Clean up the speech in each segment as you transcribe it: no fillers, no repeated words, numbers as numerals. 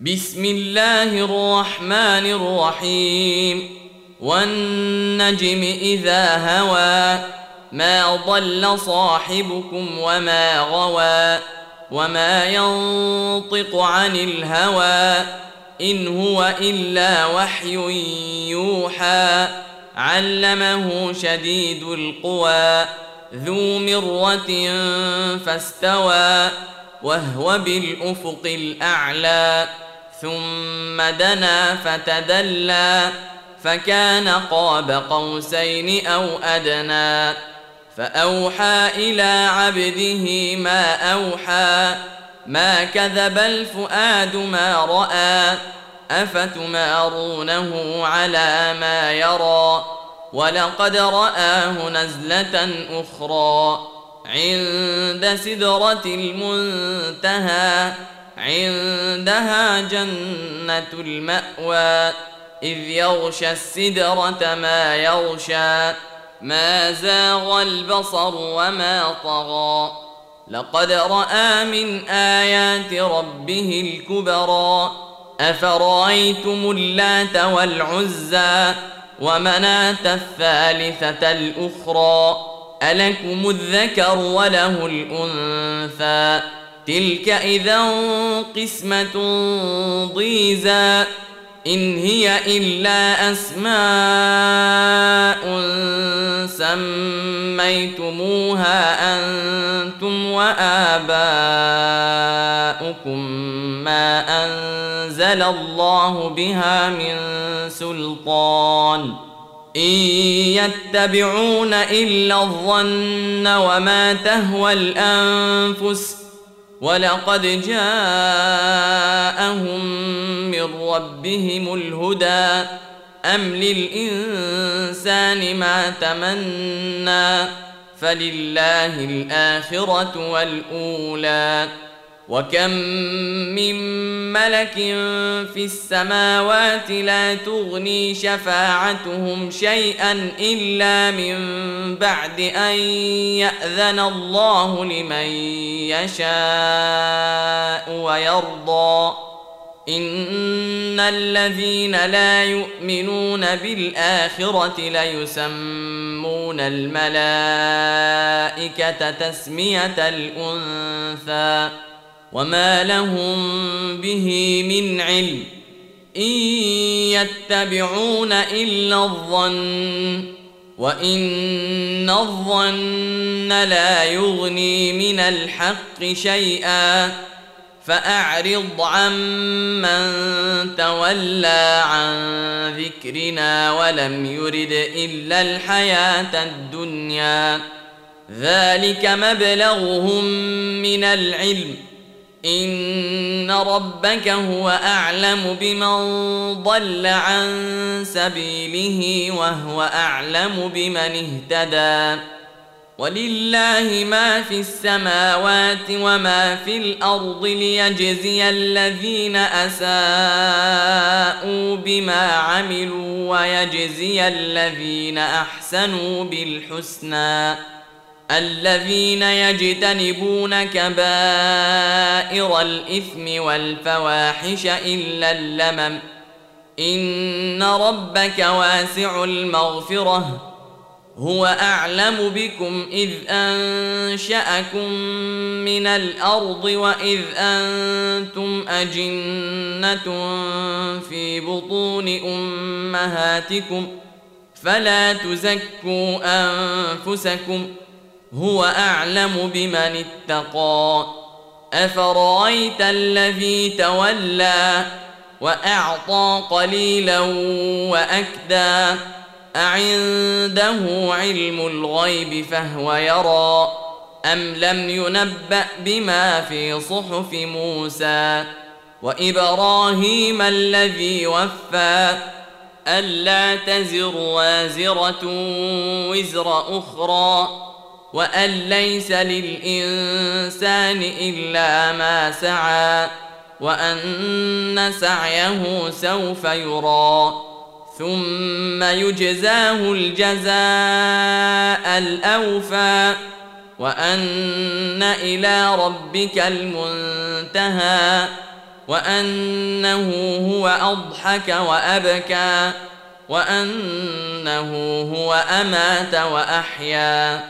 بسم الله الرحمن الرحيم والنجم إذا هوى ما ضل صاحبكم وما غوى وما ينطق عن الهوى إن هو إلا وحي يوحى علمه شديد القوى ذو مرة فاستوى وهو بالأفق الأعلى ثم دنا فتدلى فكان قاب قوسين أو أدنى فأوحى إلى عبده ما أوحى ما كذب الفؤاد ما رأى أفتمارونه على ما يرى ولقد رآه نزلة أخرى عند سدرة المنتهى عندها جنة المأوى إذ يغشى السدرة ما يغشى ما زاغ البصر وما طغى لقد رأى من آيات ربه الكبرى أفرأيتم اللات والعزى ومناة الثالثة الأخرى ألكم الذكر وله الأنثى تلك إذا قسمة ضيزى إن هي إلا أسماء سميتموها أنتم وآباؤكم ما أنزل الله بها من سلطان إن يتبعون إلا الظن وما تهوى الأنفس ولقد جاءهم من ربهم الهدى أم للإنسان ما تمنى فلله الآخرة والأولى وكم من ملك في السماوات لا تغني شفاعتهم شيئا إلا من بعد أن يأذن الله لمن يشاء ويرضى إن الذين لا يؤمنون بالآخرة ليسمون الملائكة تسمية الأنثى وما لهم به من علم إن يتبعون إلا الظن وإن الظن لا يغني من الحق شيئا فأعرض عمن تولى عن ذكرنا ولم يرد إلا الحياة الدنيا ذلك مبلغهم من العلم إن ربك هو أعلم بمن ضل عن سبيله وهو أعلم بمن اهتدى ولله ما في السماوات وما في الأرض ليجزي الذين أساءوا بما عملوا ويجزي الذين أحسنوا بالحسنى الذين يجتنبون كبائر الإثم والفواحش إلا اللمم إن ربك واسع المغفرة هو أعلم بكم إذ أنشأكم من الأرض وإذ أنتم أجنة في بطون أمهاتكم فلا تزكوا أنفسكم هو أعلم بمن اتقى أفرأيت الذي تولى وأعطى قليلا وأكدى أعنده علم الغيب فهو يرى أم لم ينبأ بما في صحف موسى وإبراهيم الذي وفى ألا تزر وازرة وزر أخرى وأن ليس للإنسان إلا ما سعى وأن سعيه سوف يرى ثم يجزاه الجزاء الأوفى وأن إلى ربك المنتهى وأنه هو أضحك وأبكى وأنه هو أمات وأحيا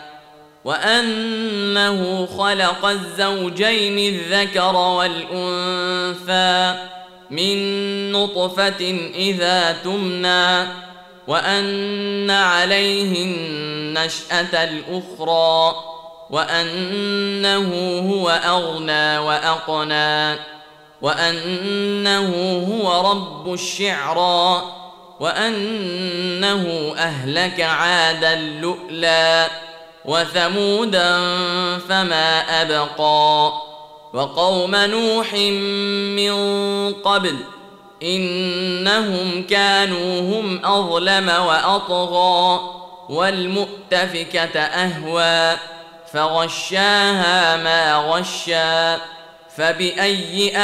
وأنه خلق الزوجين الذكر والأنثى من نطفة إذا تمنى وأن عليه النشأة الأخرى وأنه هو أغنى وأقنى وأنه هو رب الشعرى وأنه أهلك عادا اللؤلؤ وثمودا فما أبقى وقوم نوح من قبل إنهم كانوا هم أظلم وأطغى والمؤتفكة أهوى فغشاها ما غشى فبأي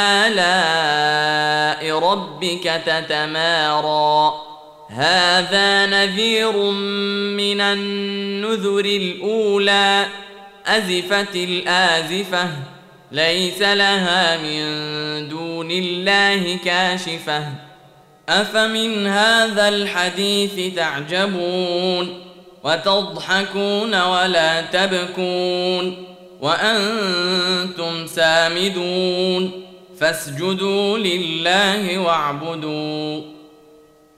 آلاء ربك تتمارى هذا نذير من النذر الأولى أزفت الآزفة ليس لها من دون الله كاشفة أفمن هذا الحديث تعجبون وتضحكون ولا تبكون وأنتم سامدون فاسجدوا لله واعبدوا